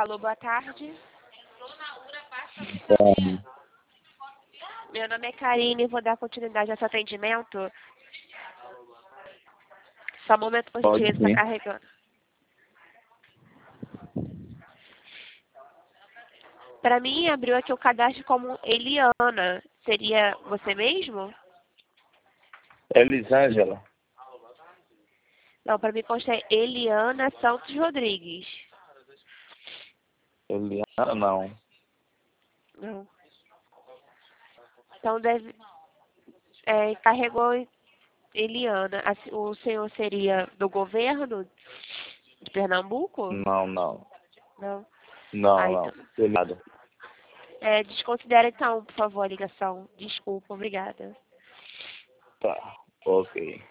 Alô, boa tarde. Então, Meu nome é Karine e vou dar continuidade a esse atendimento. Só um momento, por pode gentileza, está sim. carregando. Para mim, abriu aqui o cadastro como Eliana. Seria você mesmo? Elisângela. Não, para mim consta Eliana Santos Rodrigues. Eliana, não. Não. Então deve. Carregou Eliana. O senhor seria do governo de Pernambuco? Não, não. Não. Não, Então. não. Cuidado. Desconsidera então, por favor, a ligação. Desculpa, obrigada. Tá. Ok.